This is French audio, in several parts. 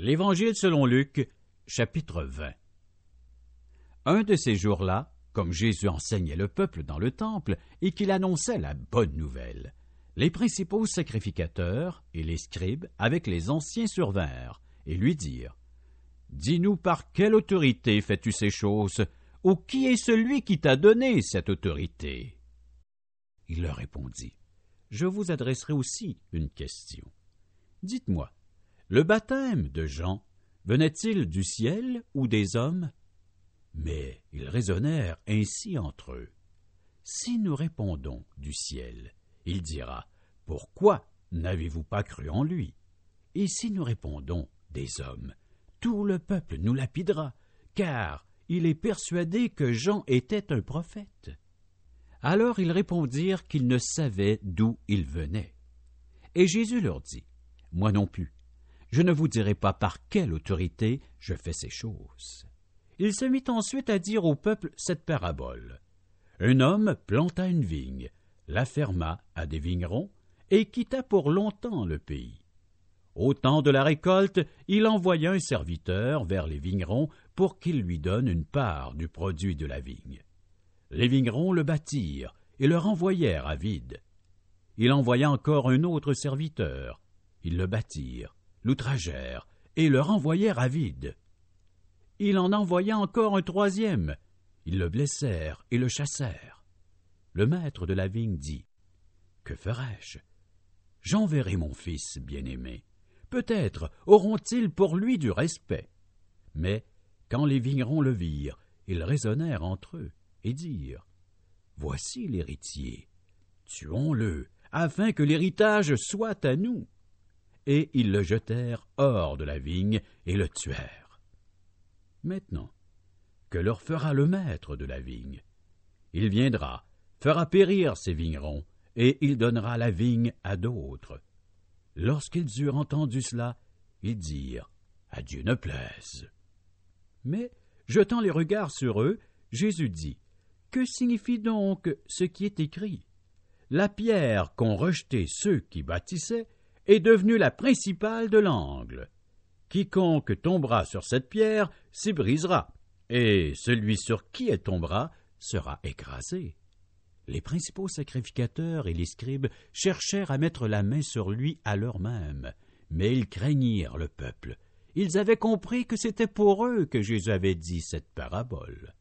L'Évangile selon Luc, chapitre 20. Un de ces jours-là, comme Jésus enseignait le peuple dans le temple et qu'il annonçait la bonne nouvelle, les principaux sacrificateurs et les scribes avec les anciens survinrent et lui dirent : « Dis-nous par quelle autorité fais-tu ces choses, ou qui est celui qui t'a donné cette autorité ?» Il leur répondit : « Je vous adresserai aussi une question. Dites-moi, le baptême de Jean venait-il du ciel ou des hommes? » Mais ils raisonnèrent ainsi entre eux. Si nous répondons du ciel, il dira : « Pourquoi n'avez-vous pas cru en lui ?» Et si nous répondons des hommes, tout le peuple nous lapidera, car il est persuadé que Jean était un prophète. Alors ils répondirent qu'ils ne savaient d'où il venait. Et Jésus leur dit : « Moi non plus, je ne vous dirai pas par quelle autorité je fais ces choses. » Il se mit ensuite à dire au peuple cette parabole. Un homme planta une vigne, la ferma à des vignerons et quitta pour longtemps le pays. Au temps de la récolte, il envoya un serviteur vers les vignerons pour qu'il lui donne une part du produit de la vigne. Les vignerons le battirent et le renvoyèrent à vide. Il envoya encore un autre serviteur. Ils le battirent, l'outragèrent et le renvoyèrent à vide. Il en envoya encore un troisième. Ils le blessèrent et le chassèrent. Le maître de la vigne dit : « Que ferai-je ? J'enverrai mon fils bien-aimé. Peut-être auront-ils pour lui du respect. » Mais quand les vignerons le virent, ils raisonnèrent entre eux et dirent : « Voici l'héritier. Tuons-le, afin que l'héritage soit à nous. » Et ils le jetèrent hors de la vigne et le tuèrent. Maintenant, que leur fera le maître de la vigne? Il viendra, fera périr ses vignerons, et il donnera la vigne à d'autres. Lorsqu'ils eurent entendu cela, ils dirent : « À Dieu ne plaise. » Mais, jetant les regards sur eux, Jésus dit : « Que signifie donc ce qui est écrit ? La pierre qu'ont rejetée ceux qui bâtissaient est devenue la principale de l'angle. Quiconque tombera sur cette pierre s'y brisera, et celui sur qui elle tombera sera écrasé. » Les principaux sacrificateurs et les scribes cherchèrent à mettre la main sur lui à l'heure même, mais ils craignirent le peuple. Ils avaient compris que c'était pour eux que Jésus avait dit cette parabole.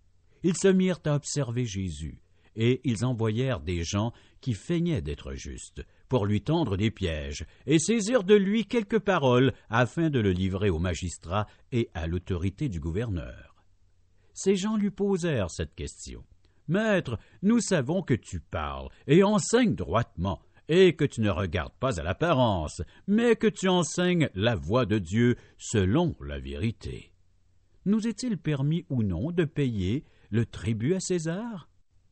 Ils se mirent à observer Jésus, et ils envoyèrent des gens qui feignaient d'être justes, pour lui tendre des pièges, et saisir de lui quelques paroles, afin de le livrer aux magistrats et à l'autorité du gouverneur. Ces gens lui posèrent cette question : « Maître, nous savons que tu parles et enseignes droitement, et que tu ne regardes pas à l'apparence, mais que tu enseignes la voie de Dieu selon la vérité. Nous est-il permis ou non de payer le tribut à César ?»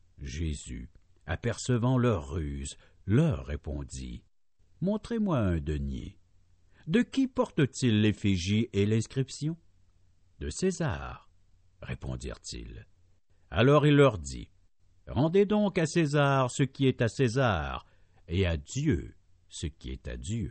Jésus, apercevant leur ruse, leur répondit : « Montrez-moi un denier. De qui porte-t-il l'effigie et l'inscription ? » « De César, » répondirent-ils. Alors il leur dit : « Rendez donc à César ce qui est à César, et à Dieu ce qui est à Dieu. »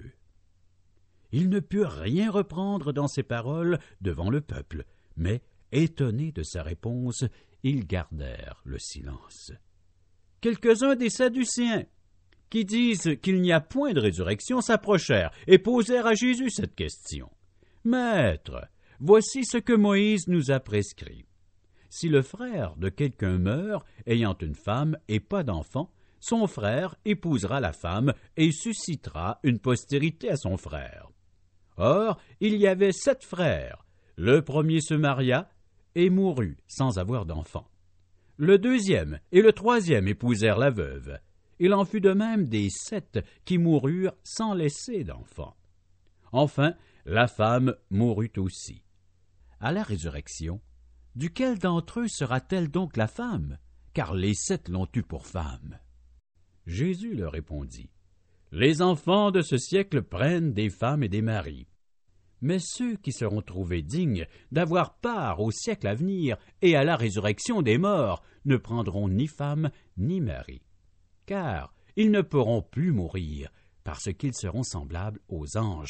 Ils ne purent rien reprendre dans ses paroles devant le peuple, mais, étonnés de sa réponse, ils gardèrent le silence. Quelques-uns des Sadducéens, qui disent qu'il n'y a point de résurrection, s'approchèrent et posèrent à Jésus cette question. « Maître, voici ce que Moïse nous a prescrit. Si le frère de quelqu'un meurt, ayant une femme et pas d'enfant, son frère épousera la femme et suscitera une postérité à son frère. Or, il y avait 7 frères. Le premier se maria et mourut sans avoir d'enfant. Le deuxième et le troisième épousèrent la veuve. Il en fut de même des 7 qui moururent sans laisser d'enfant. Enfin, la femme mourut aussi. À la résurrection, duquel d'entre eux sera-t-elle donc la femme? Car les 7 l'ont eue pour femme. » Jésus leur répondit : « Les enfants de ce siècle prennent des femmes et des maris. Mais ceux qui seront trouvés dignes d'avoir part au siècle à venir et à la résurrection des morts ne prendront ni femme ni mari. Car ils ne pourront plus mourir, parce qu'ils seront semblables aux anges,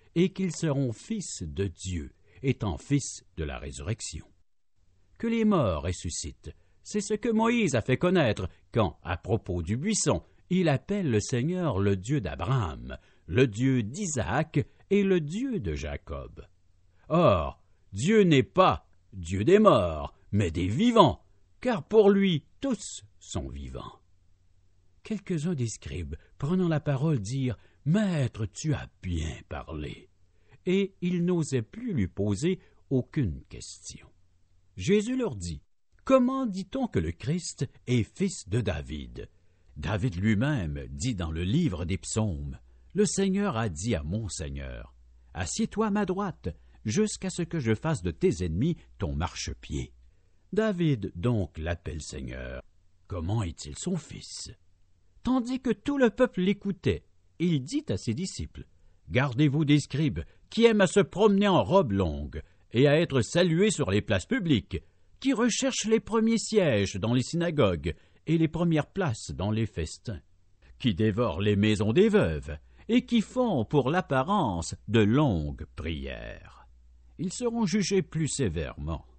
et qu'ils seront fils de Dieu, étant fils de la résurrection. Que les morts ressuscitent, c'est ce que Moïse a fait connaître quand, à propos du buisson, il appelle le Seigneur le Dieu d'Abraham, le Dieu d'Isaac et le Dieu de Jacob. Or, Dieu n'est pas Dieu des morts, mais des vivants, car pour lui tous sont vivants. Quelques-uns des scribes, prenant la parole, dirent « Maître, tu as bien parlé », et ils n'osaient plus lui poser aucune question. Jésus leur dit « Comment dit-on que le Christ est fils de David ?» David lui-même dit dans le livre des psaumes « Le Seigneur a dit à mon Seigneur, « Assieds-toi à ma droite, jusqu'à ce que je fasse de tes ennemis ton marchepied. » David donc l'appelle Seigneur. Comment est-il son fils? Tandis que tout le peuple l'écoutait, il dit à ses disciples, « Gardez-vous des scribes qui aiment à se promener en robe longue et à être salués sur les places publiques, qui recherchent les premiers sièges dans les synagogues et les premières places dans les festins, qui dévorent les maisons des veuves et qui font pour l'apparence de longues prières. Ils seront jugés plus sévèrement.